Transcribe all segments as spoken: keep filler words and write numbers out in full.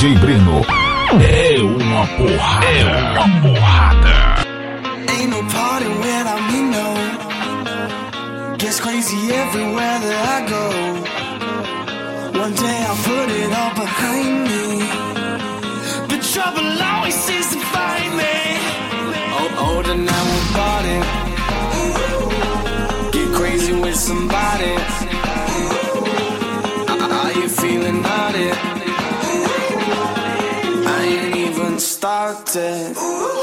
D J Breno é uma porrada. É uma porrada. Ain't no party without me, no. Gets crazy everywhere that I go. One day I'll put it all behind me. The trouble always seems to find me. Oh, older now we're party. Get crazy with somebody. Are you feeling naughty? I ain't even started.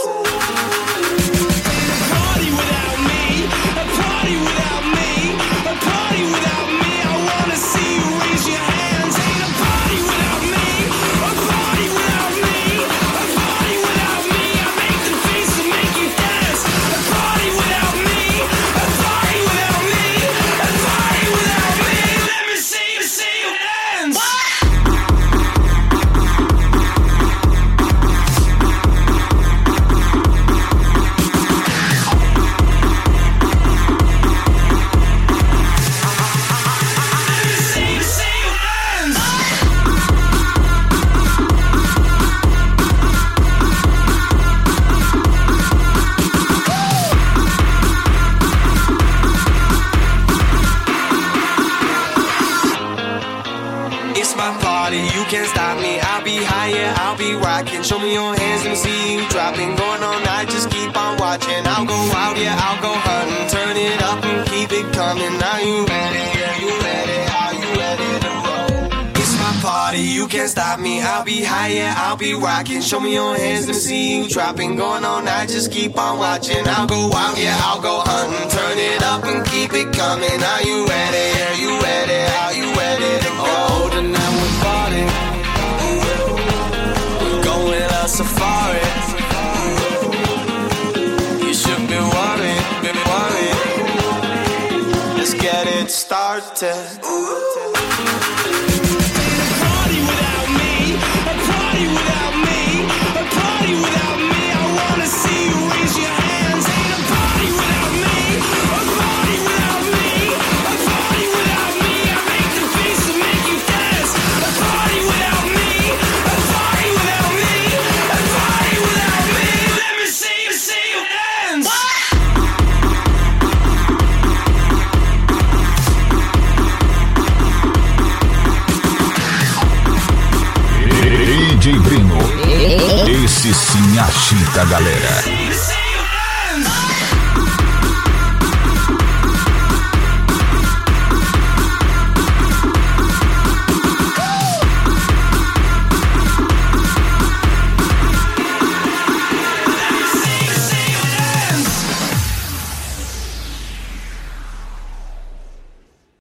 Show me your hands, let me see you dropping. Going all night, just keep on watching. I'll go out, yeah, I'll go hunting. Turn it up and keep it coming. Are you ready? Are you ready? Are you ready to roll? It's my party, you can't stop me. I'll be high, yeah, I'll be rocking. Show me your hands, let me see you dropping. Going all night, just keep on watching. I'll go out, yeah, I'll go hunting. Turn it up and keep it coming. Are you ready? Are you ready? Are you ready to go? Oh, tonight we're partying. Safari. You should be worried, be worried. Let's get it started. D J Breno, esse sim agita a galera.